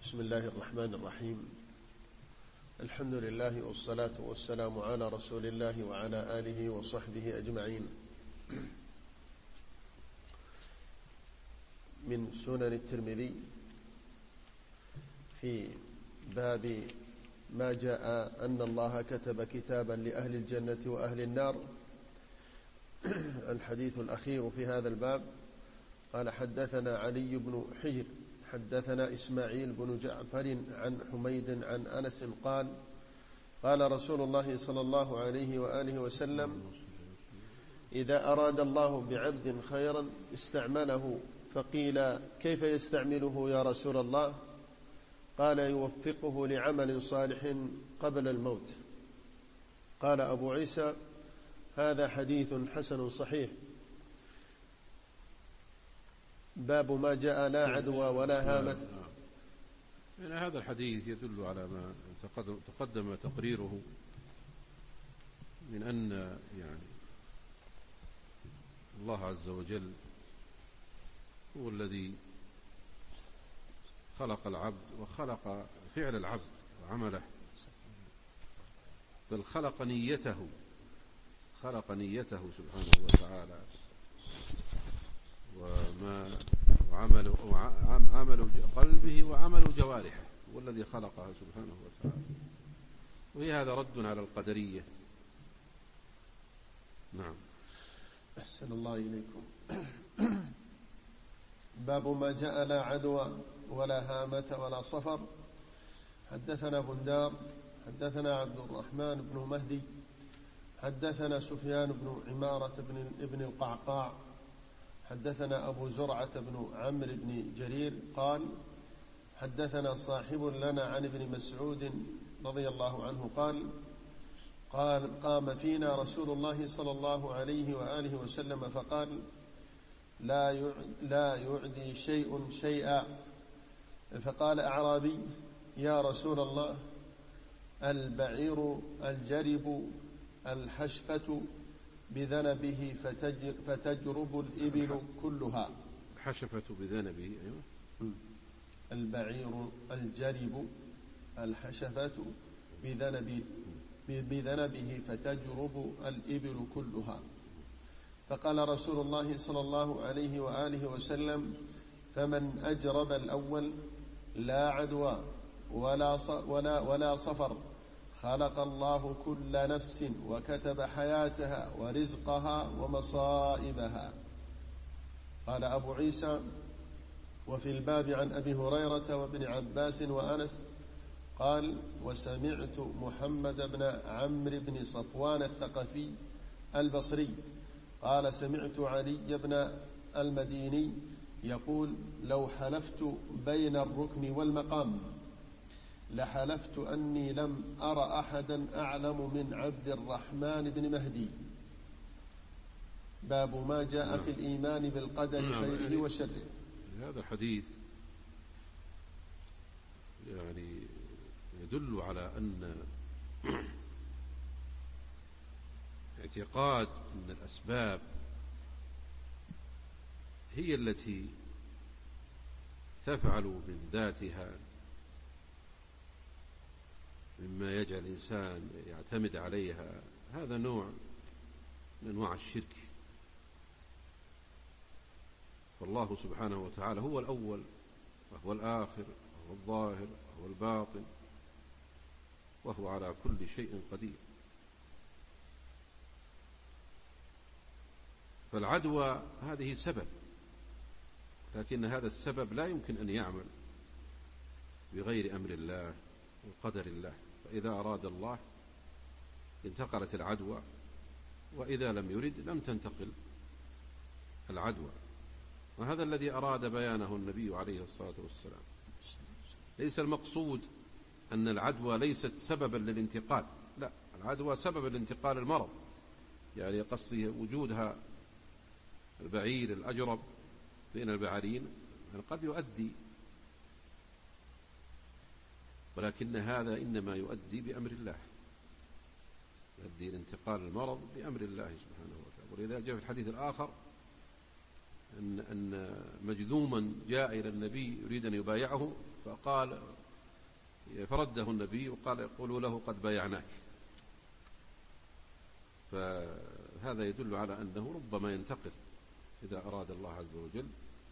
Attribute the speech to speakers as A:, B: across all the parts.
A: بسم الله الرحمن الرحيم. الحمد لله والصلاة والسلام على رسول الله وعلى آله وصحبه أجمعين. من سنن الترمذي في باب ما جاء أن الله كتب كتابا لأهل الجنة وأهل النار. الحديث الأخير في هذا الباب قال: حدثنا علي بن حجر حدثنا إسماعيل بن جعفر عن حميد عن أنس قال: قال رسول الله صلى الله عليه وآله وسلم: إذا أراد الله بعبد خيرا استعمله. فقيل: كيف يستعمله يا رسول الله؟ قال: يوفقه لعمل صالح قبل الموت. قال أبو عيسى: هذا حديث حسن صحيح. باب ما جاء لا عدوى ولا هامة.
B: يعني هذا الحديث يدل على ما تقدم تقريره من أن يعني الله عز وجل هو الذي خلق العبد وخلق فعل العبد وعمله، بل خلق نيته سبحانه وتعالى وعمل قلبه وعمل جوارحه، هو الذي خلقها سبحانه وتعالى. وهي هذا رد على القدرية. نعم.
A: أحسن الله إليكم. باب ما جاء لا عدوى ولا هامة ولا صفر. حدثنا بندار حدثنا عبد الرحمن بن مهدي حدثنا سفيان بن عمارة بن القعقاع حدثنا أبو زرعة بن عمرو بن جرير قال: حدثنا صاحب لنا عن ابن مسعود رضي الله عنه قال: قام فينا رسول الله صلى الله عليه وآله وسلم فقال: لا يعدي شيء شيئا. فقال أعرابي: يا رسول الله، البعير الجرب الحشفة بذنبه فتجرب الإبل كلها.
B: الحشفة بذنبه، أيوة.
A: البعير الجرب الحشفة بذنبه فتجرب الإبل كلها. فقال رسول الله صلى الله عليه وآله وسلم: فمن أجرب الأول لا عدوى ولا صفر خلق الله كل نفس وكتب حياتها ورزقها ومصائبها. قال أبو عيسى: وفي الباب عن أبي هريرة وابن عباس وأنس قال: وسمعت محمد بن عمرو بن صفوان الثقفي البصري قال: سمعت علي بن المديني يقول: لو حلفت بين الركن والمقام لحلفت أني لم أر أحدا أعلم من عبد الرحمن بن مهدي. باب ما جاء في الإيمان بالقدر خيره وشره.
B: هذا الحديث يعني يدل على أن اعتقاد أن الأسباب هي التي تفعل من ذاتها مما يجعل الإنسان يعتمد عليها، هذا نوع من أنواع الشرك. فالله سبحانه وتعالى هو الأول وهو الآخر وهو الظاهر وهو الباطن، وهو على كل شيء قدير. فالعدوى هذه سبب، لكن هذا السبب لا يمكن أن يعمل بغير أمر الله وقدر الله. فإذا أراد الله انتقلت العدوى، وإذا لم يرد لم تنتقل العدوى. وهذا الذي أراد بيانه النبي عليه الصلاة والسلام. ليس المقصود أن العدوى ليست سببا للانتقال، لا، العدوى سبب لانتقال المرض، يعني قصده وجودها البعير الأجرب بين البعارين يعني قد يؤدي، ولكن هذا إنما يؤدي بأمر الله، يؤدي لانتقال المرض بأمر الله سبحانه وتعالى. ولذا جاء في الحديث الآخر: أن مجذوما جاء إلى النبي يريد أن يبايعه فقال فرده النبي وقال يقولوا له قد بايعناك. فهذا يدل على أنه ربما ينتقل إذا أراد الله عز وجل،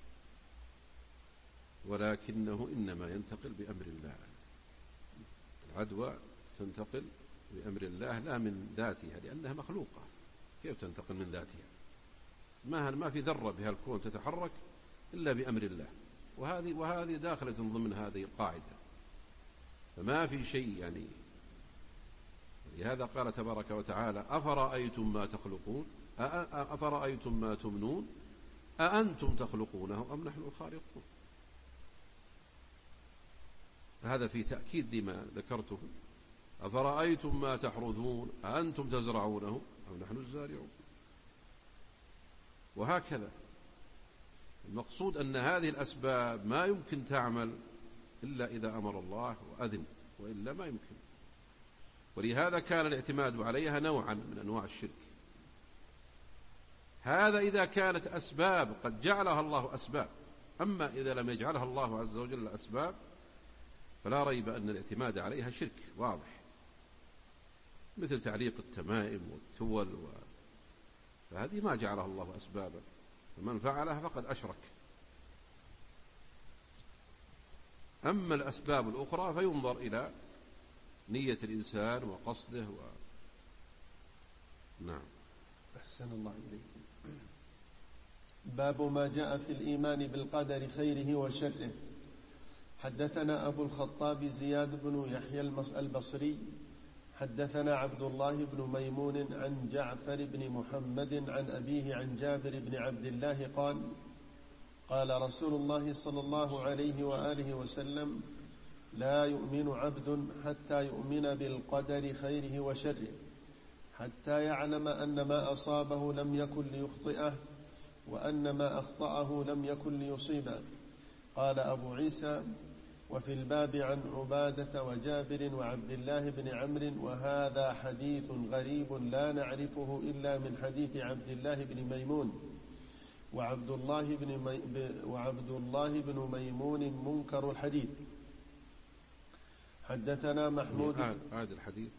B: ولكنه إنما ينتقل بأمر الله. العدوى تنتقل بأمر الله لا من ذاتها، لأنها مخلوقة، كيف تنتقل من ذاتها؟ ما في ذرة بها الكون تتحرك إلا بأمر الله، وهذه داخلة ضمن هذه القاعدة، فما في شيء يعني. لهذا قال تبارك وتعالى: أفرأيتم ما تخلقون أفرأيتم ما تمنون أأنتم تخلقونه أم نحن الخالقون. هذا في تأكيد لما ذكرته: أفرأيتم ما تحرثون أأنتم تزرعونه أم نحن الزارعون. وهكذا المقصود أن هذه الأسباب ما يمكن تعمل إلا إذا أمر الله وأذن، وإلا ما يمكن. ولهذا كان الاعتماد عليها نوعا من أنواع الشرك. هذا إذا كانت أسباب قد جعلها الله أسباب، أما إذا لم يجعلها الله عز وجل أسباب فلا ريب أن الاعتماد عليها شرك واضح، مثل تعليق التمائم والتول فهذه ما جعلها الله أسبابا، فمن فعلها فقد أشرك. أما الأسباب الأخرى فينظر إلى نية الإنسان وقصده نعم.
A: أحسن الله إليكم. باب ما جاء في الإيمان بالقدر خيره وشره. حدثنا أبو الخطاب زياد بن يحيى البصري حدثنا عبد الله بن ميمون عن جعفر بن محمد عن أبيه عن جابر بن عبد الله قال: قال رسول الله صلى الله عليه وآله وسلم: لا يؤمن عبد حتى يؤمن بالقدر خيره وشره، حتى يعلم أن ما أصابه لم يكن ليخطئه، وأن ما أخطأه لم يكن ليصيبه. قال أبو عيسى: وفي الباب عن عبادة وجابر وعبد الله بن عمرو، وهذا حديث غريب لا نعرفه إلا من حديث عبد الله بن ميمون، وعبد الله بن ميمون منكر الحديث. حدثنا محمود.
B: هذا الحديث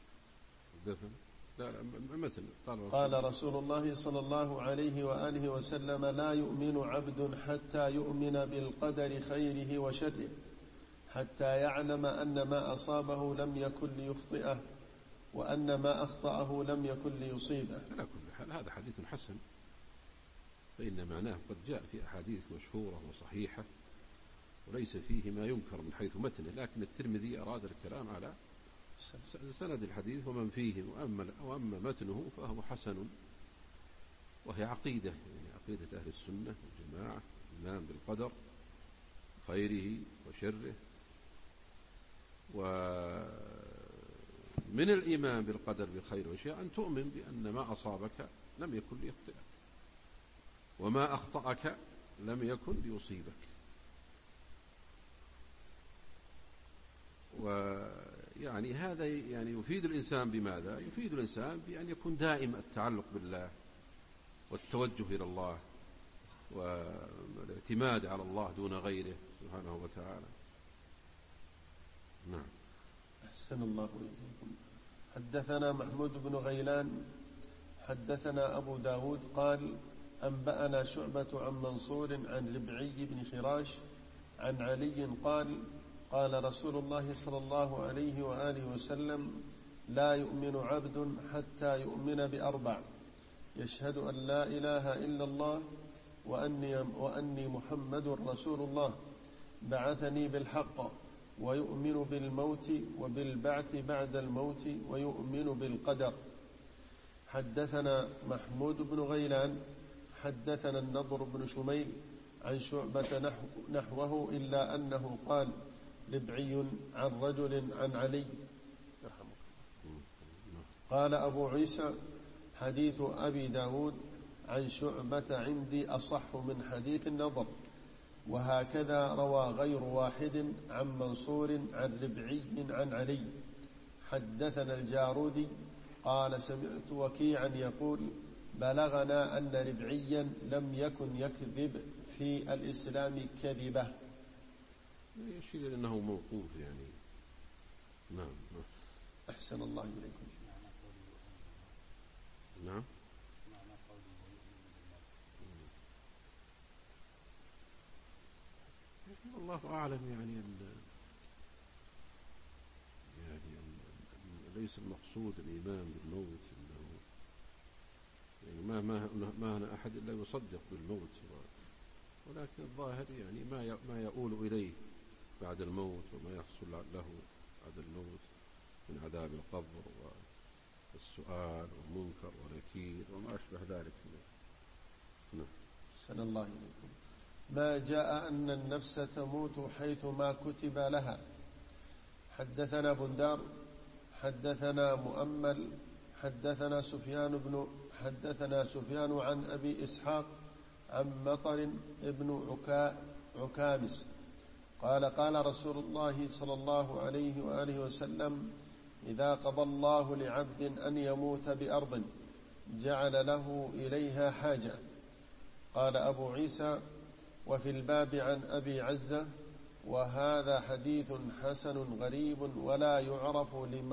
A: قال رسول الله صلى الله عليه وآله وسلم: لا يؤمن عبد حتى يؤمن بالقدر خيره وشره، حتى يعلم أن ما أصابه لم يكن ليخطئه، وأن ما أخطأه لم يكن ليصيبه.
B: على كل حال هذا حديث حسن، فإن معناه قد جاء في أحاديث مشهورة وصحيحة وليس فيه ما ينكر من حيث متنه، لكن الترمذي أراد الكلام على سند الحديث ومن فيه، وأما متنه فهو حسن، وهي عقيدة، يعني عقيدة أهل السنة والجماعة، الإيمان بالقدر خيره وشره. ومن الإيمان بالقدر بخير وشر أن تؤمن بأن ما أصابك لم يكن ليخطئك، وما أخطأك لم يكن ليصيبك. ويعني هذا يعني يفيد الإنسان بماذا؟ يفيد الإنسان بأن يكون دائم التعلق بالله والتوجه إلى الله والاعتماد على الله دون غيره سبحانه وتعالى. نعم.
A: أحسن الله إليكم. حدثنا محمود بن غيلان حدثنا أبو داود قال: أنبأنا شعبة عن منصور عن ربعي بن خراش عن علي قال: قال رسول الله صلى الله عليه وآله وسلم: لا يؤمن عبد حتى يؤمن بأربع: يشهد أن لا إله إلا الله وأني محمد رسول الله، بعثني بالحق، ويؤمن بالموت وبالبعث بعد الموت، ويؤمن بالقدر. حدثنا محمود بن غيلان حدثنا النضر بن شميل عن شعبة نحوه، إلا أنه قال: ربعي عن رجل عن علي. قال أبو عيسى: حديث أبي داود عن شعبة عندي أصح من حديث النضر، وهكذا روى غير واحد عن منصور عن ربعي عن علي. حدثنا الجارودي قال: سمعت وكيعا يقول: بلغنا أن ربعيا لم يكن يكذب في الإسلام كذبة.
B: يشير أنه موقوف يعني. نعم.
A: أحسن الله إليكم.
B: نعم. الله أعلم يعني ليس المقصود الإيمان بالموت، يعني ما هنا أحد إلا يصدق بالموت، ولكن الظاهر يعني ما يؤول إليه بعد الموت وما يحصل له بعد الموت من عذاب القبر والسؤال والمنكر ونكير وما أشبه ذلك. نعم.
A: أحسن الله إليكم. ما جاء أن النفس تموت حيث ما كتب لها. حدثنا بندار حدثنا مؤمل حدثنا سفيان عن أبي إسحاق عن مطر ابن عكامس قال قال رسول الله صلى الله عليه وآله وسلم: إذا قضى الله لعبد أن يموت بأرض جعل له إليها حاجة. قال أبو عيسى: وفي الباب عن أبي عزة: وهذا حديث حسن غريب ولا يعرف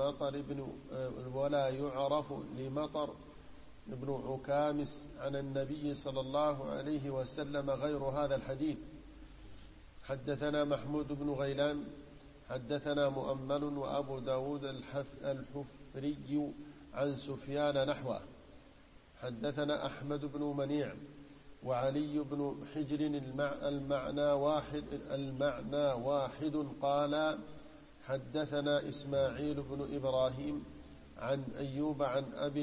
A: لمطر ابن عكامس عن النبي صلى الله عليه وسلم غير هذا الحديث. حدثنا محمود بن غيلان حدثنا مؤمل وأبو داود الحفري عن سفيان نحوه. حدثنا أحمد بن منيع وعلي بن حجر المعنى واحد قال: حدثنا إسماعيل بن إبراهيم عن أيوب عن أبي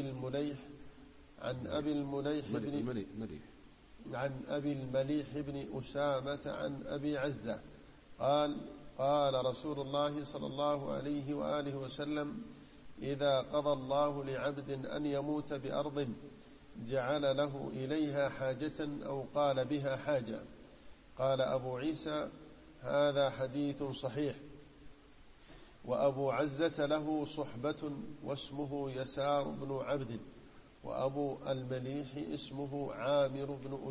A: المليح بن أسامة عن أبي عزة قال: قال رسول الله صلى الله عليه وآله وسلم: إذا قضى الله لعبد أن يموت بأرض جعل له إليها حاجة أو قال بها حاجة. قال أبو عيسى: هذا حديث صحيح. وأبو عزة له صحبة واسمه يسار بن عبد، وأبو المليح اسمه عامر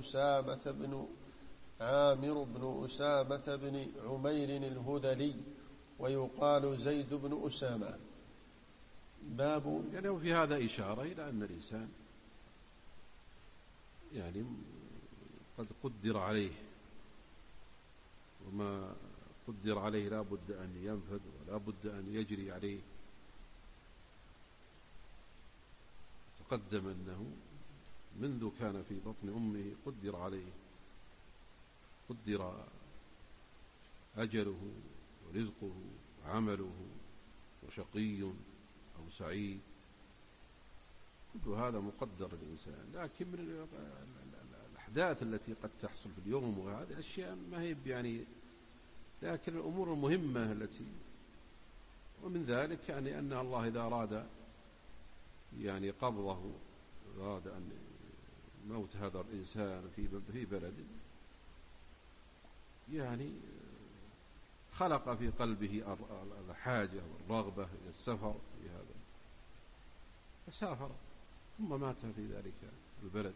A: بن أسامة بن عمير الهذلي، ويقال زيد بن أسامة. باب
B: يعني في هذا إشارة إلى أن الإنسان يعني قد قدر عليه، وما قدر عليه لا بد أن ينفذ ولا بد أن يجري عليه. تقدم أنه منذ كان في بطن أمه قدر عليه، قدر أجله ورزقه وعمله وشقي أو سعيد، كل هذا مقدر الإنسان. لكن من الأحداث التي قد تحصل في اليوم وهذه الأشياء ما هي يعني، لكن الأمور المهمة التي ومن ذلك يعني أن الله إذا أراد يعني قبضه، أراد أن موت هذا الإنسان في بلد، يعني خلق في قلبه الحاجة والرغبة إلى السفر في هذا، فسافر ثم مات في ذلك البلد.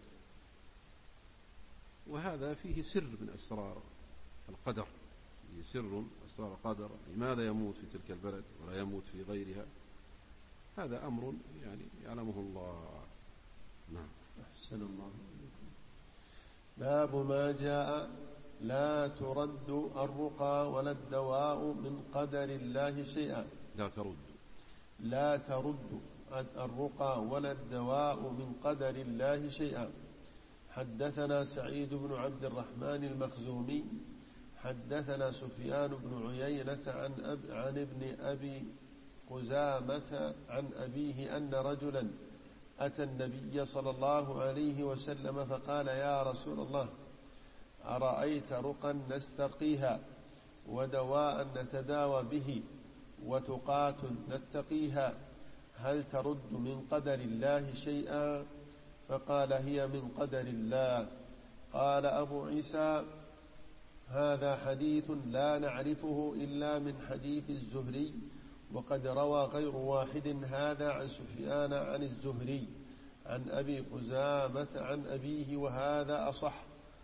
B: وهذا فيه سر من أسرار القدر، فيه سر من أسرار القدر. لماذا يموت في تلك البلد ولا يموت في غيرها؟ هذا أمر يعني يعلمه الله. نعم.
A: أحسن الله عليكم. باب ما جاء: لا ترد الرقى ولا الدواء من قدر الله شيئا. لا ترد الرقى ولا الدواء من قدر الله شيئا. حدثنا سعيد بن عبد الرحمن المخزومي حدثنا سفيان بن عيينة عن ابن أبي قزامة عن أبيه أن رجلا أتى النبي صلى الله عليه وسلم فقال: يا رسول الله، أرأيت رقا نسترقيها ودواء نتداوى به وتقاة نتقيها، هل ترد من قدر الله شيئا؟ فقال: هي من قدر الله. قال أبو عيسى: هذا حديث لا نعرفه إلا من حديث الزهري، وقد روى غير واحد هذا عن سفيان عن الزهري عن أبي خزامة عن أبيه وهذا أصح.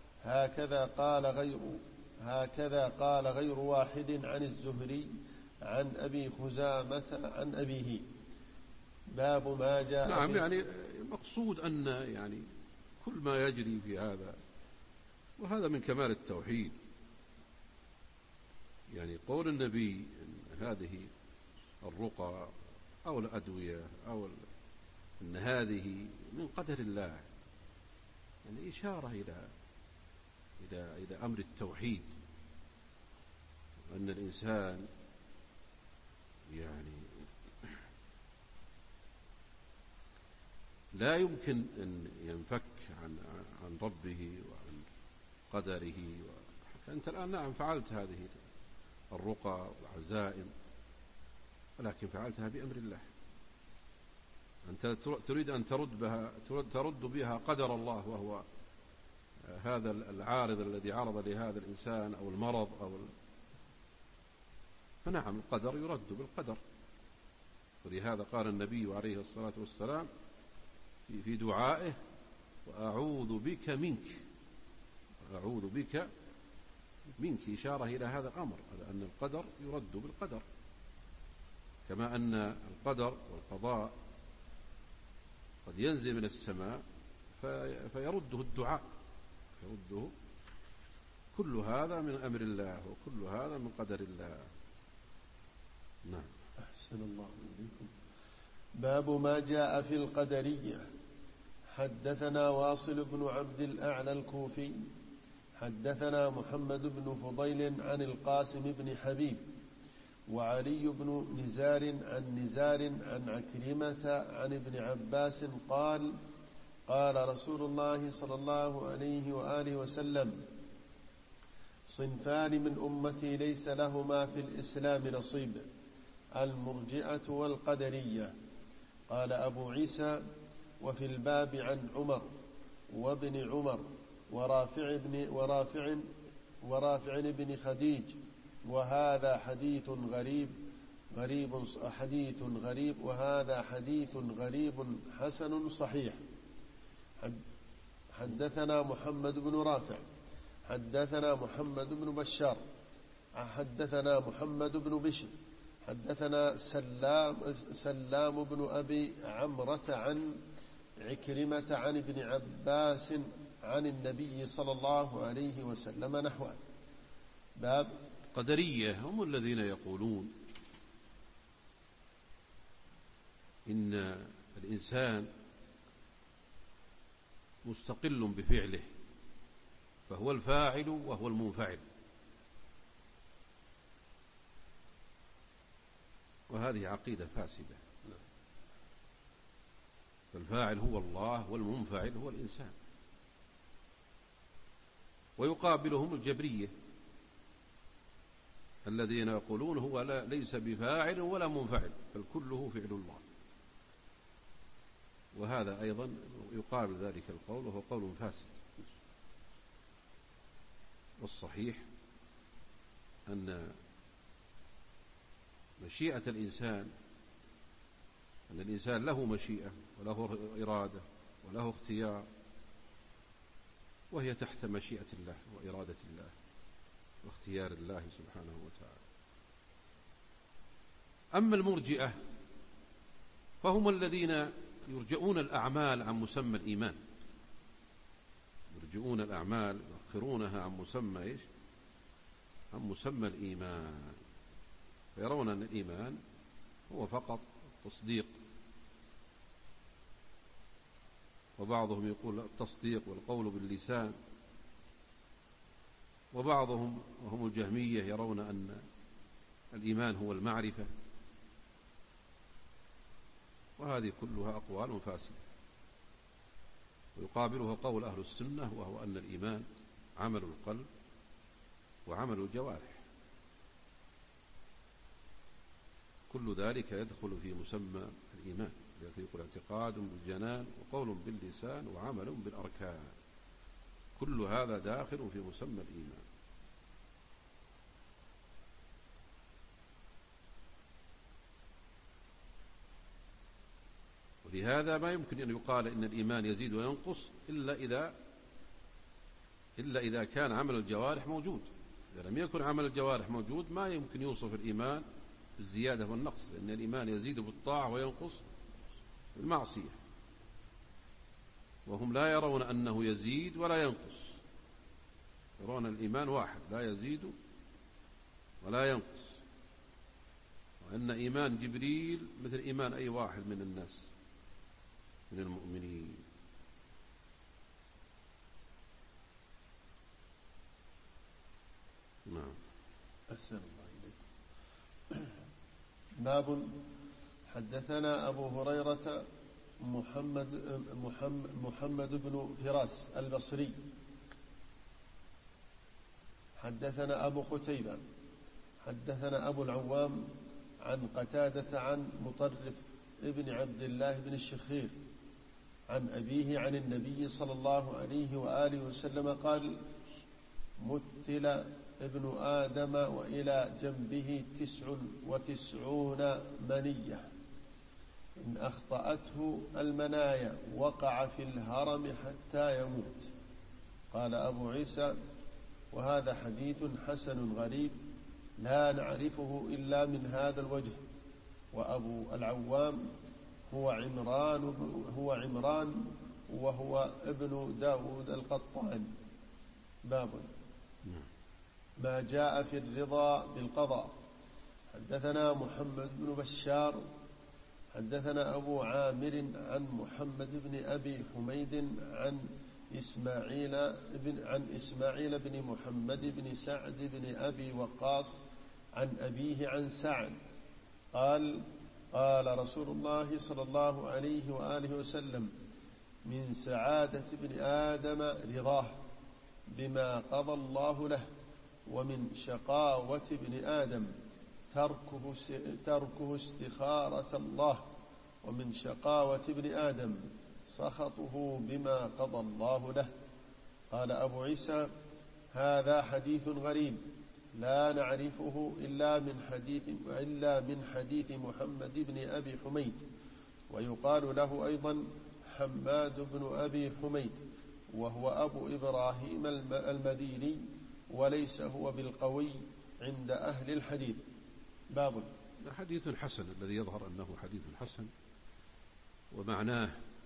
A: هكذا قال غير واحد عن الزهري عن أبي خزامة عن أبيه. باب ما جاء.
B: نعم، يعني مقصود أن يعني كل ما يجري في هذا، وهذا من كمال التوحيد، يعني قول النبي إن هذه الرقى أو الأدوية أو أن هذه من قدر الله، يعني إشارة إلى أمر التوحيد، أن الإنسان يعني لا يمكن أن ينفك عن ربه وعن قدره. أنت الآن نعم فعلت هذه الرقى والعزائم، ولكن فعلتها بأمر الله. أنت تريد أن ترد بها قدر الله، وهو هذا العارض الذي عرض لهذا الإنسان أو المرض فنعم القدر يرد بالقدر. ولهذا قال النبي عليه الصلاة والسلام في دعائه: وأعوذ بك منك، وأعوذ بك منك، إشارة إلى هذا الأمر، على أن القدر يرد بالقدر، كما أن القدر والقضاء قد ينزل من السماء فيرده الدعاء، يرده. كل هذا من أمر الله، وكل هذا من قدر الله. نعم.
A: أحسن الله إليكم. باب ما جاء في القدرية. حدثنا واصل بن عبد الأعلى الكوفي حدثنا محمد بن فضيل عن القاسم بن حبيب وعلي بن نزار عن عكرمة عن ابن عباس قال: قال رسول الله صلى الله عليه وآله وسلم: صنفان من أمتي ليس لهما في الإسلام نصيب، المرجئة والقدرية. قال أبو عيسى: وفي الباب عن عمر وابن عمر ورافع بن خديج، وهذا حديث غريب وهذا حديث غريب حسن صحيح. حدثنا محمد بن رافع حدثنا محمد بن بشار حدثنا محمد بن بشر حدثنا سلام بن أبي عمرة عن عكرمة عن ابن عباس عن النبي صلى الله عليه وسلم نحوه. باب
B: قدرية هم الذين يقولون إن الإنسان مستقل بفعله، فهو الفاعل وهو المنفعل، وهذه عقيدة فاسدة. فالفاعل هو الله والمنفعل هو الإنسان. ويقابلهم الجبرية الذين يقولون هو ليس بفاعل ولا منفعل، بل كله فعل الله. وهذا أيضا يقابل ذلك القول، وهو قول فاسد. والصحيح أن مشيئة الإنسان، أن الإنسان له مشيئة وله إرادة وله اختيار، وهي تحت مشيئة الله وإرادة الله واختيار الله سبحانه وتعالى. أما المرجئة فهم الذين يرجئون الأعمال عن مسمى الإيمان، يرجئون الأعمال يؤخرونها عن مسمى عن مسمى الإيمان، فيرون أن الإيمان هو فقط تصديق. وبعضهم يقول التصديق والقول باللسان، وبعضهم وهم الجهمية يرون أن الإيمان هو المعرفة. وهذه كلها أقوال فاسدة. ويقابلها قول أهل السنة، وهو أن الإيمان عمل القلب وعمل الجوارح، كل ذلك يدخل في مسمى الإيمان، يقول اعتقاد بالجنان وقول باللسان وعمل بالأركان، كل هذا داخل في مسمى الإيمان. لهذا ما يمكن أن يقال إن الإيمان يزيد وينقص إلا إذا كان عمل الجوارح موجود. إذا لم يكن عمل الجوارح موجود ما يمكن يوصف الإيمان بالزيادة والنقص، لأن الإيمان يزيد بالطاعة وينقص بالمعصية، وهم لا يرون أنه يزيد ولا ينقص، يرون الإيمان واحد لا يزيد ولا ينقص، وأن إيمان جبريل مثل إيمان أي واحد من الناس من المؤمنين. نعم.
A: أحسن الله إليك. باب حدثنا أبو هريرة محمد بن فراس البصري حدثنا أبو قتيبة حدثنا أبو العوام عن قتادة عن مطرف ابن عبد الله بن الشخير عن أبيه عن النبي صلى الله عليه وآله وسلم قال: مثل ابن آدم وإلى جنبه 99 منية، إن أخطأته المنايا وقع في الهرم حتى يموت. قال أبو عيسى: وهذا حديث حسن غريب لا نعرفه إلا من هذا الوجه. وأبو العوام هو عمران وهو ابن داود القطان. باب ما جاء في الرضا بالقضاء. حدثنا محمد بن بشار حدثنا أبو عامر عن محمد بن أبي حميد عن إسماعيل بن محمد بن سعد بن أبي وقاص عن أبيه عن سعد قال: قال رسول الله صلى الله عليه وآله وسلم: من سعادة ابن آدم رضاه بما قضى الله له، ومن شقاوة ابن آدم تركه استخارة الله، ومن شقاوة ابن آدم سخطه بما قضى الله له. قال أبو عيسى: هذا حديث غريب لا نعرفه إلا من حديث محمد بن أبي حميد، ويقال له أيضا حماد بن أبي حميد، وهو أبو إبراهيم المديني، وليس هو بالقوي عند أهل الحديث. باب
B: حديث حسن، الذي يظهر أنه حديث حسن، ومعناه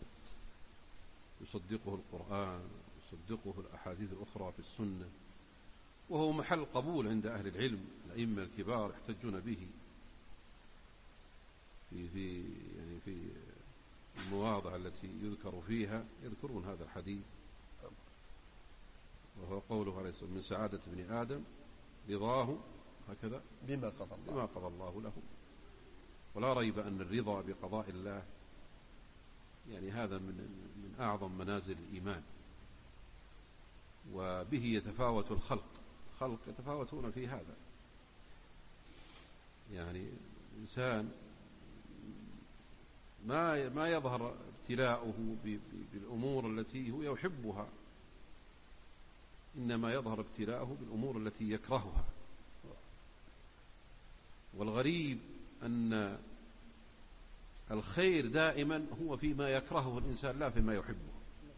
B: يصدقه القرآن يصدقه الأحاديث الأخرى في السنة، وهو محل قبول عند أهل العلم. الأئمة الكبار يحتجون به في المواضع التي يذكر فيها، يذكرون هذا الحديث، وهو قوله عليه الصلاة والسلام: من سعادة ابن آدم رضاه هكذا
A: بما
B: قضى الله له. ولا ريب أن الرضا بقضاء الله يعني هذا من أعظم منازل الإيمان، وبه يتفاوت الخلق يتفاوتون في هذا. يعني الإنسان ما يظهر ابتلاؤه بالأمور التي هو يحبها، إنما يظهر ابتلاؤه بالأمور التي يكرهها. والغريب أن الخير دائما هو فيما يكرهه الإنسان لا فيما يحبه.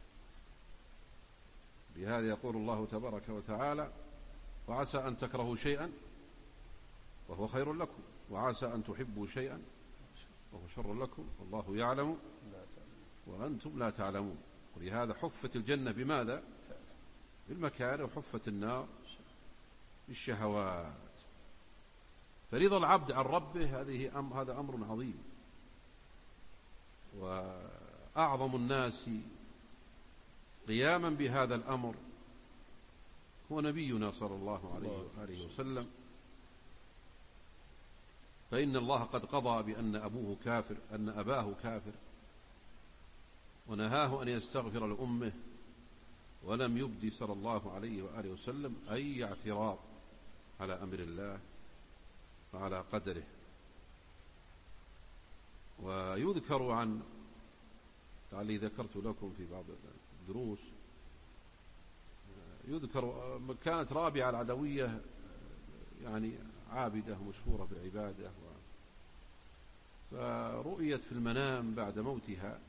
B: بهذا يقول الله تبارك وتعالى: وعسى أن تكرهوا شيئا وهو خير لكم، وعسى أن تحبوا شيئا وهو شر لكم، والله يعلم وأنتم لا تعلمون. ولهذا حفت الجنة بماذا؟ بالمكاره، وحفت النار بالشهوات. فرضا العبد عن ربه هذا أمر عظيم. وأعظم الناس قياما بهذا الأمر هو نبينا صلى الله عليه وآله وسلم، فإن الله قد قضى بأن أباه كافر، ونهاه أن يستغفر لأمه، ولم يبدي صلى الله عليه وآله وسلم أي اعتراض على أمر الله وعلى قدره. ويذكر عن لعلي ذكرت لكم في بعض الدروس، يذكر كانت رابعة العدوية يعني عابدة مشهورة بالعبادة فرؤيت في المنام بعد موتها،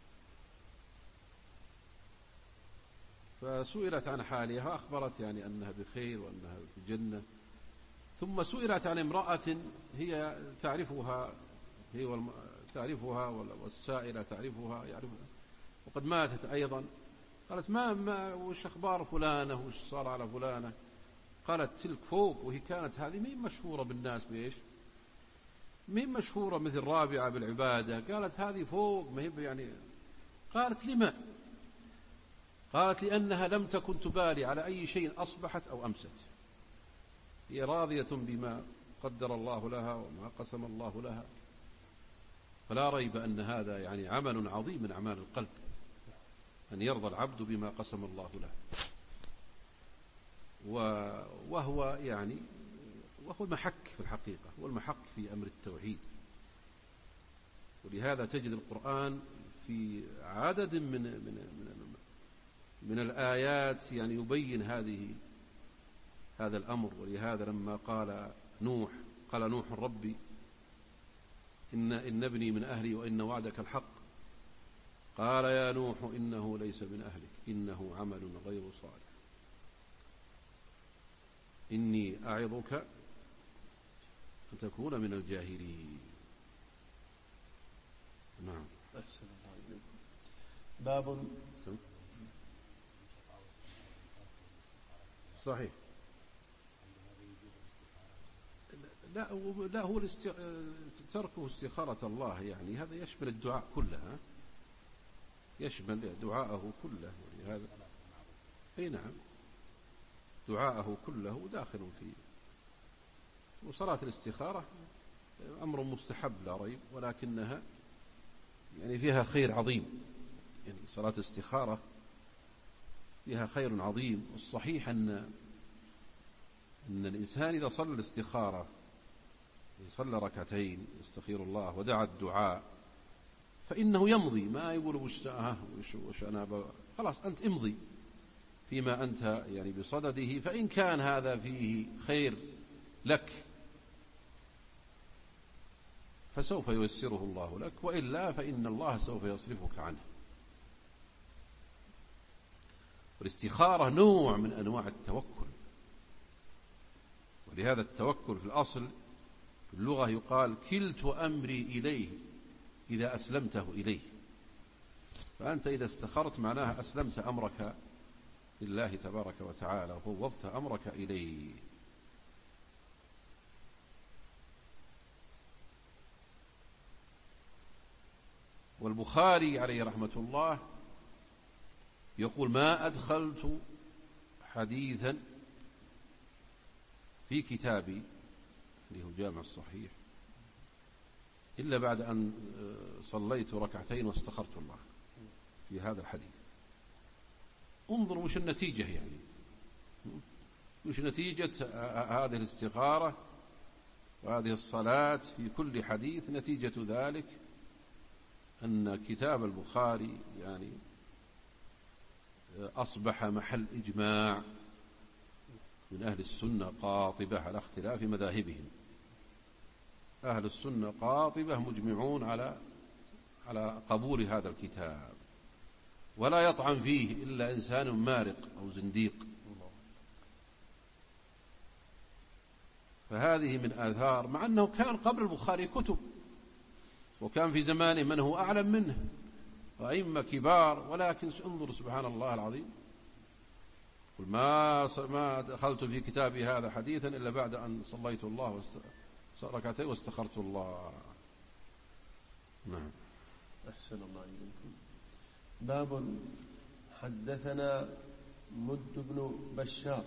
B: فسئلت عن حالها فأخبرت يعني أنها بخير وأنها في الجنة. ثم سئلت عن امرأة هي تعرفها، تعرفها والسائلة تعرفها وقد ماتت أيضا. قالت ما وش أخبار فلانة وش صار على فلانة؟ قالت تلك فوق، وهي كانت هذه مين مشهورة بالناس بإيش؟ مين مشهورة مثل رابعة بالعبادة؟ قالت هذه فوق ما هي يعني. قالت لما؟ قالت لأنها لم تكن تبالي على أي شيء أصبحت أو أمست، هي راضية بما قدر الله لها وما قسم الله لها. فلا ريب أن هذا يعني عمل عظيم من أعمال القلب، أن يرضى العبد بما قسم الله له، وهو يعني وهو المحك في الحقيقة، هو المحك في أمر التوحيد. ولهذا تجد القرآن في عدد من الآيات يعني يبين هذا الأمر. ولهذا لما قال نوح ربي إن ابني من أهلي وإن وعدك الحق، قال يا نوح إنه ليس من أهلك إنه عمل غير صالح إني أعظك أن تكون من الجاهلين. نعم.
A: أحسن الله إليكم. باب
B: صحيح. لا هو تركه استخارة الله يعني هذا يشمل الدعاء كله، يشمل دعاءه كله. ولهذا أي نعم دعاءه كله داخل فيه. وصلاة الاستخارة أمر مستحب لا ريب، ولكنها يعني فيها خير عظيم. يعني صلاة الاستخارة فيها خير عظيم. والصحيح أن الإنسان إذا صلى الاستخارة يصلى ركعتين يستخير الله ودعا الدعاء فإنه يمضي، ما يقول وش أنا خلاص أنت امضي فيما أنت يعني بصدده. فإن كان هذا فيه خير لك فسوف ييسره الله لك، وإلا فإن الله سوف يصرفك عنه. والاستخارة نوع من أنواع التوكل. ولهذا التوكل في الأصل في اللغة يقال كلت أمري إليه إذا أسلمته إليه. فأنت إذا استخرت معناها أسلمت أمرك لله تبارك وتعالى وفوضت أمرك إليه. والبخاري عليه رحمة الله يقول ما أدخلت حديثا في كتابي اللي هو جامع الصحيح إلا بعد أن صليت ركعتين واستخرت الله في هذا الحديث. انظروا وش النتيجة، يعني وش نتيجة هذه الاستخارة وهذه الصلاة في كل حديث. نتيجة ذلك أن كتاب البخاري يعني أصبح محل إجماع من أهل السنة قاطبة على اختلاف مذاهبهم. أهل السنة قاطبة مجمعون على قبول هذا الكتاب، ولا يطعن فيه إلا إنسان مارق أو زنديق. فهذه من آثار، مع أنه كان قبل البخاري كتب وكان في زمانه من هو أعلم منه وأئمة كبار، ولكن انظر سبحان الله العظيم قل ما دخلت في كتابي هذا حديثا إلا بعد أن صليت الله ركعتين واستخرت الله. نعم.
A: أحسن الله إليكم. باب حدثنا مد بن بشار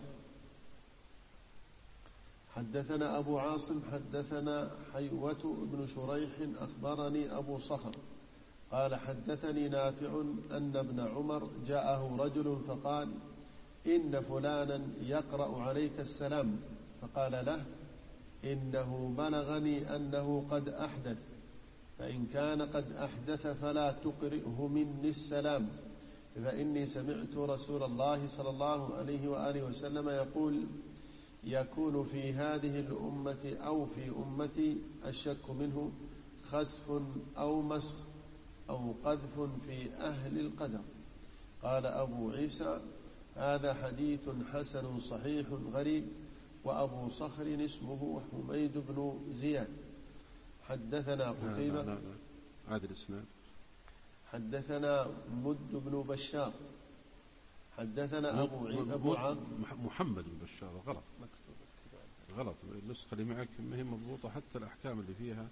A: حدثنا أبو عاصم حدثنا حيوة بن شريح أخبرني أبو صخر قال حدثني نافع أن ابن عمر جاءه رجل فقال إن فلانا يقرأ عليك السلام، فقال له إنه بلغني أنه قد أحدث، فإن كان قد أحدث فلا تقرئه مني السلام، فإني سمعت رسول الله صلى الله عليه وآله وسلم يقول يكون في هذه الأمة أو في أمتي الشك منه خسف أو مسخ أو قذف في أهل القدر. قال أبو عيسى هذا حديث حسن صحيح غريب. وأبو صخر اسمه حميد بن زياد. حدثنا قتيبة
B: عاد الإسناد.
A: حدثنا مد بن بشار حدثنا أبو
B: محمد بن بشار. غلط النسخة اللي معك ما هي مضبوطة، حتى الأحكام اللي فيها.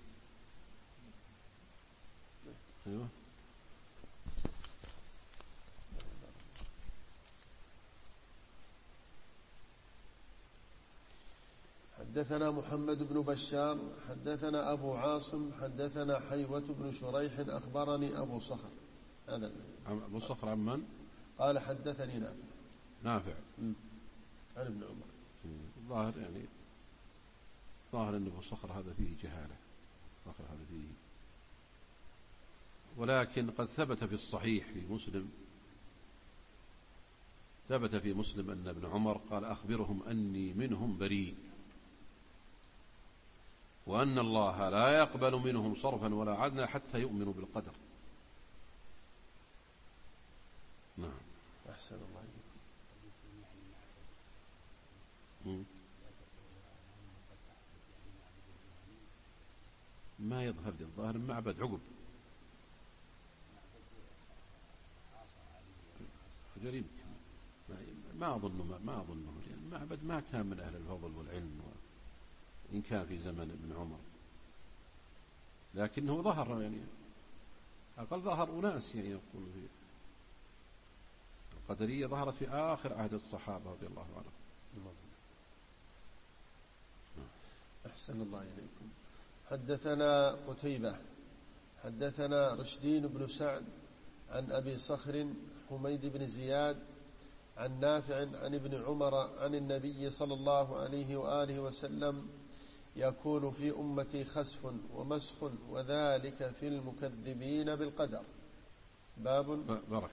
B: أيوه
A: حدثنا محمد بن بشار حدثنا أبو عاصم حدثنا حيوة بن شريح أخبرني أبو صخر. هذا
B: أبو صخر عن من؟
A: قال حدثني نافع عن ابن عمر.
B: الظاهر يعني ظاهر أن أبو صخر هذا فيه جهالة، صخر هذا فيه، ولكن قد ثبت في الصحيح في مسلم أن ابن عمر قال أخبرهم أني منهم بريء، وأن الله لا يقبل منهم صرفا ولا عدلا حتى يؤمنوا بالقدر. نعم.
A: أحسن الله إليكم.
B: ما يظهر لي، الظاهر معبد عقب قريب، ما أظنه يعني معبد ما كان من أهل الفضل والعلم إن كان في زمن ابن عمر، لكنه ظهر يعني أقل ظهر أناس يعني يقول فيه القدرية ظهرت في آخر عهد الصحابة رضي الله عنهم.
A: أحسن الله إليكم. حدثنا قتيبة حدثنا رشدين بن سعد عن أبي صخر حميد بن زياد عن نافع عن ابن عمر عن النبي صلى الله عليه وآله وسلم يكون في أمتي خسف ومسخ وذلك في المكذبين بالقدر. باب